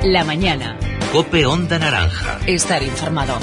La mañana. COPE Onda Naranja. Estar informado.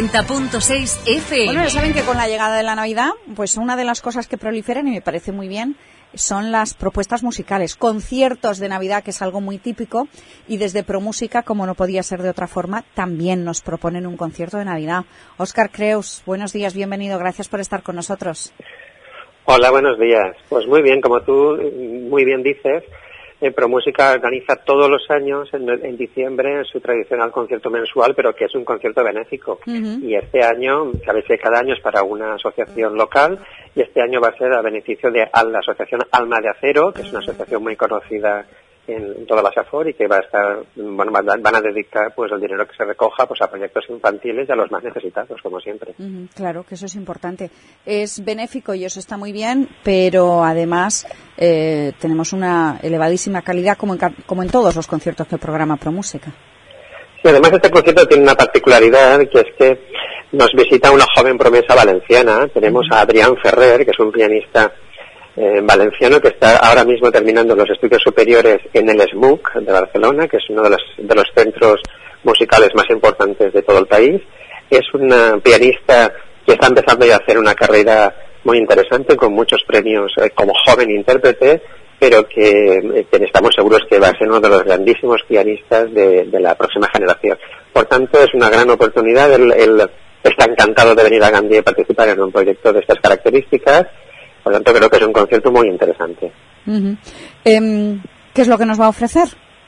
90.6 FM. Bueno, ya saben que con la llegada de la Navidad, pues una de las cosas que proliferan, y me parece muy bien, son las propuestas musicales, conciertos de Navidad, que es algo muy típico, y desde ProMúsica, como no podía ser de otra forma, también nos proponen un concierto de Navidad. Óscar Creus, buenos días, bienvenido, gracias por estar con nosotros. Hola, buenos días. Pues muy bien, como tú muy bien dices, ProMúsica organiza todos los años en diciembre su tradicional concierto mensual, pero que es un concierto benéfico. Y este año, sabéis que cada año es para una asociación local, y este año va a ser a beneficio de la asociación Alma de Acero, que es una asociación muy conocida en toda la SAFOR, y que va a estar, bueno, van a dedicar pues el dinero que se recoja pues a proyectos infantiles y a los más necesitados, como siempre. Claro, que eso es importante. Es benéfico y eso está muy bien, pero además tenemos una elevadísima calidad como en todos los conciertos que programa ProMúsica. Y además este concierto tiene una particularidad, que es que nos visita una joven promesa valenciana. Tenemos a Adrián Ferrer, que es un pianista valenciano que está ahora mismo terminando los estudios superiores en el SMUC de Barcelona, que es uno de los centros musicales más importantes de todo el país. Es una pianista que está empezando ya a hacer una carrera muy interesante, con muchos premios como joven intérprete, pero que estamos seguros que va a ser uno de los grandísimos pianistas de la próxima generación. Por tanto, es una gran oportunidad. Él está encantado de venir a Gandía y participar en un proyecto de estas características. Por lo tanto, creo que es un concierto muy interesante. ¿Qué es lo que nos va a ofrecer?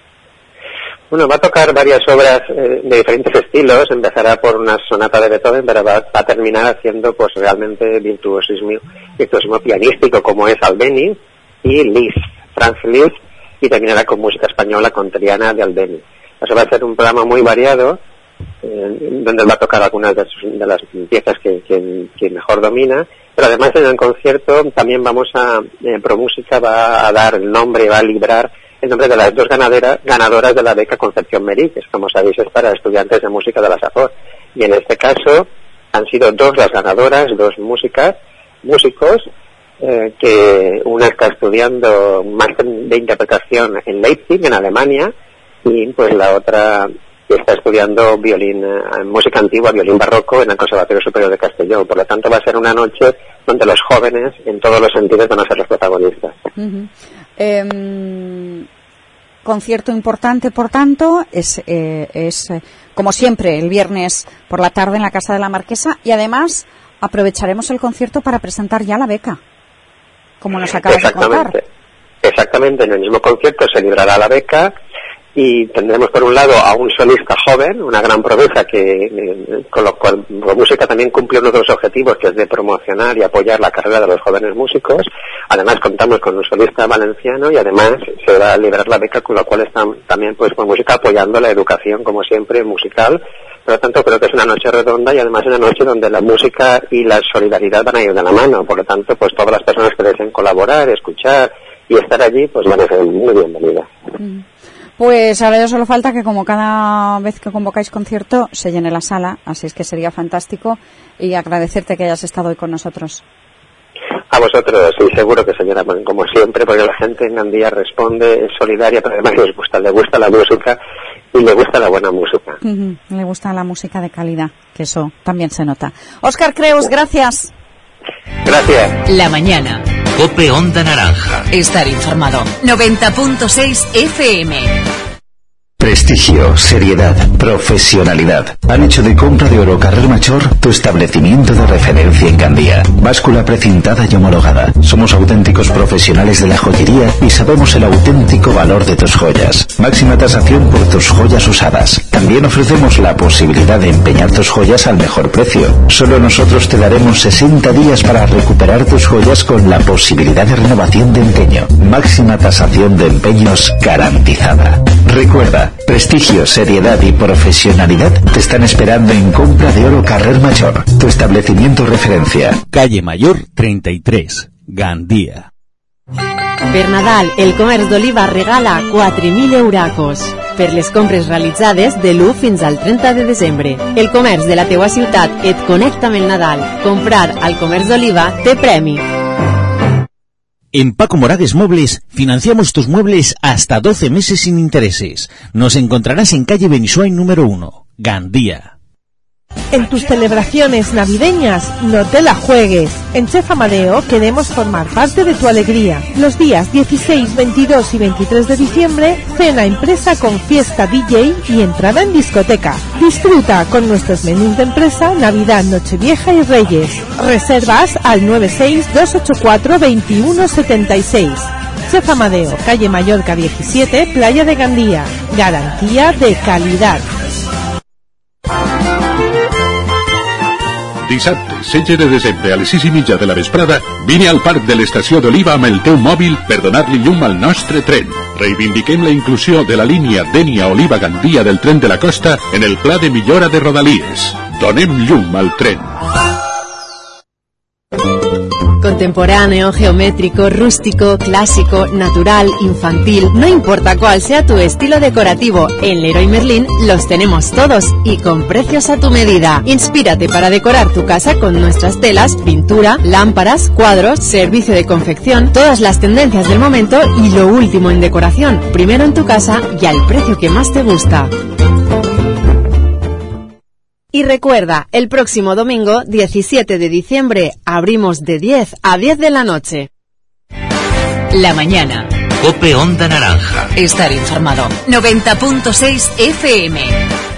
Bueno, va a tocar varias obras de diferentes estilos. Empezará por una sonata de Beethoven, pero va a terminar haciendo pues realmente virtuosismo pianístico, como es Albéniz y Liszt, Franz Liszt, y terminará con música española con Triana de Albéniz. O sea, va a ser un programa muy variado, donde va a tocar algunas de las piezas que mejor domina, pero además en el concierto también ProMúsica va a dar el nombre, va a librar el nombre de las dos ganadoras de la beca Concepción Merí, que como sabéis es para estudiantes de música de la SAFOR, y en este caso han sido dos las ganadoras, dos músicos, que una está estudiando máster de interpretación en Leipzig, en Alemania, y pues la otra está estudiando música antigua, violín barroco en el Conservatorio Superior de Castellón. Por lo tanto, va a ser una noche donde los jóvenes, en todos los sentidos, van a ser los protagonistas. Concierto importante, por tanto, es como siempre, el viernes por la tarde en la Casa de la Marquesa, y además aprovecharemos el concierto para presentar ya la beca, como nos acabas de contar. Exactamente, en el mismo concierto se librará la beca, y tendremos por un lado a un solista joven, una gran promesa, con lo cual ProMúsica también cumple uno de los objetivos, que es de promocionar y apoyar la carrera de los jóvenes músicos. Además contamos con un solista valenciano, y además se va a liberar la beca, con lo cual están también pues ProMúsica apoyando la educación, como siempre, musical. Por lo tanto, creo que es una noche redonda, y además una noche donde la música y la solidaridad van a ir de la mano. Por lo tanto, pues todas las personas que deseen colaborar, escuchar y estar allí, pues van a ser muy bienvenidas. Pues ahora ya solo falta que, como cada vez que convocáis concierto, se llene la sala, así es que sería fantástico, y agradecerte que hayas estado hoy con nosotros. A vosotros, sí, seguro que señora, como siempre, porque la gente en Gandía responde, es solidaria, pero además le gusta la música y le gusta la buena música. Le gusta la música de calidad, que eso también se nota. Óscar Creus, gracias. Gracias. La mañana. COPE Onda Naranja. Estar informado. 90.6 FM. Prestigio, seriedad, profesionalidad han hecho de Compra de Oro Carrer Major tu establecimiento de referencia en Gandía. Báscula precintada y homologada. Somos auténticos profesionales de la joyería y sabemos el auténtico valor de tus joyas. Máxima tasación por tus joyas usadas. También ofrecemos la posibilidad de empeñar tus joyas al mejor precio. Solo nosotros te daremos 60 días para recuperar tus joyas, con la posibilidad de renovación de empeño. Máxima tasación de empeños garantizada. Recuerda, prestigio, seriedad y profesionalidad te están esperando en Compra de Oro Carrer Major, tu establecimiento referencia. Calle Mayor 33, Gandía. Per Nadal, el Comerç d'Oliva regala 4.000 euracos per les compres realitzades de l'1 fins al 30 de desembre. El comerç de la teua ciutat et connecta amb el Nadal. Comprar al Comerç d'Oliva té premi. En Paco Moragues Muebles financiamos tus muebles hasta 12 meses sin intereses. Nos encontrarás en calle Benisuay número 1, Gandía. En tus celebraciones navideñas, no te la juegues. En Chef Amadeo queremos formar parte de tu alegría. Los días 16, 22 y 23 de diciembre, cena empresa con fiesta DJ y entrada en discoteca. Disfruta con nuestros menús de empresa Navidad, Nochevieja y Reyes. Reservas al 96-284-2176. Chef Amadeo, calle Mallorca 17, Playa de Gandía. Garantía de calidad. Dissabte, 16 de desembre, a les 6:30 de la vesprada, vine al Parc de l'Estació d'Oliva amb el teu mòbil per donar-li llum al nostre tren. Reivindiquem la inclusió de la línia Dénia-Oliva-Gandia del tren de la costa en el pla de millora de Rodalies. Donem llum al tren. Contemporáneo, geométrico, rústico, clásico, natural, infantil, no importa cuál sea tu estilo decorativo, en Leroy Merlin los tenemos todos y con precios a tu medida. Inspírate para decorar tu casa con nuestras telas, pintura, lámparas, cuadros, servicio de confección, todas las tendencias del momento y lo último en decoración, primero en tu casa y al precio que más te gusta. Y recuerda, el próximo domingo, 17 de diciembre, abrimos de 10 a 10 de la noche. La mañana. Cope Onda Naranja. Estar informado. 90.6 FM.